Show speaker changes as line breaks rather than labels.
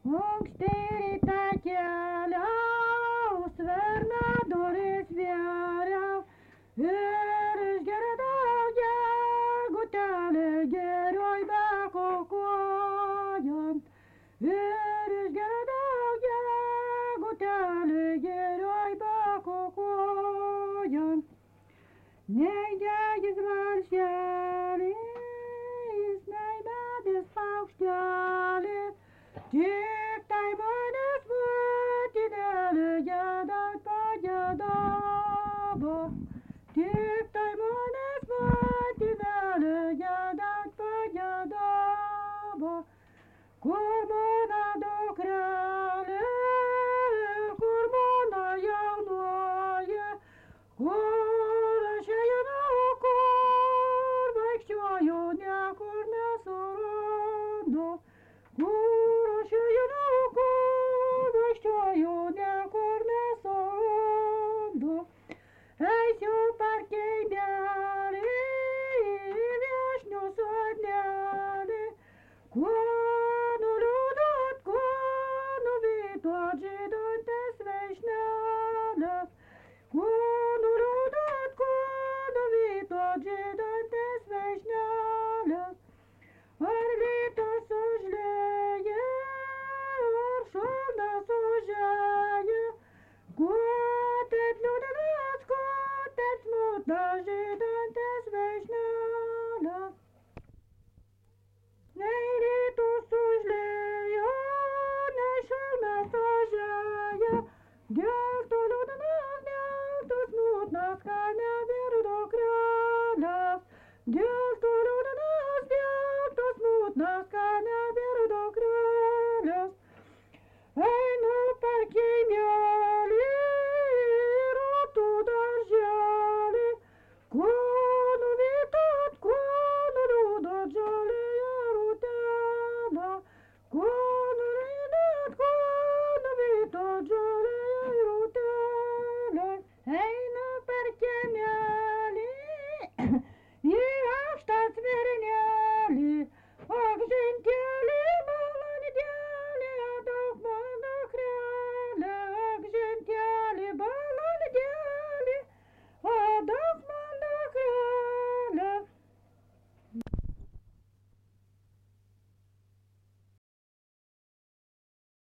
Anksti rytą keliaus, verna duris vėriau ir išgirdau gegutėlį girioj bekukujant. Ir išgirdau gegutėlį girioj bekukujant. Nei degis valšelis, nei medis paukštelis, tik tai manęs motinėlė giedant pagiedavo. Tik tai manęs motinėlė giedant pagiedavo. Kur mano dukrelė, kur mano jaunoji, kur aš einu, kur vaikščioju, niekur nesurandu. Kur aš einu, kur vaikščioju, niekur nesurandu. Eisiu per kaimelį, viešnių sodnelį, kuo nuliūdot, kuo nuvytot žydantės vaišnelės. Kuo nuliūdot, kuo nuvytot žydantės vaišnelės. Ar rytas užlieja, ar šalnas užėja, kuo taip liūdnas, kuo taip smutna žydantės vaišnelės. Nei rytus užlieja, nei šalnas užėja, dėl to liūdnas, dėl to smutnas, kad nebėra dukrelės. Dėl to liūdnas, dėl to smutnas, kad nebėra dukrelės. Einu per kaimelį, rotų darželį, kuo nuvytot, kuo nuliūdot žolėje rūtelę. Kuo nuliūdot, kuo nuvytot žolėje rūtelę.